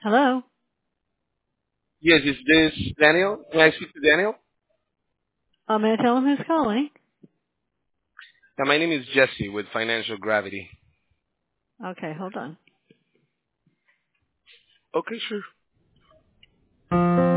Hello? Yes, is this Daniel? May I speak to Daniel? May I tell him who's calling? Yeah, my name is Jesse with Financial Gravity. Okay, hold on. Okay, sure.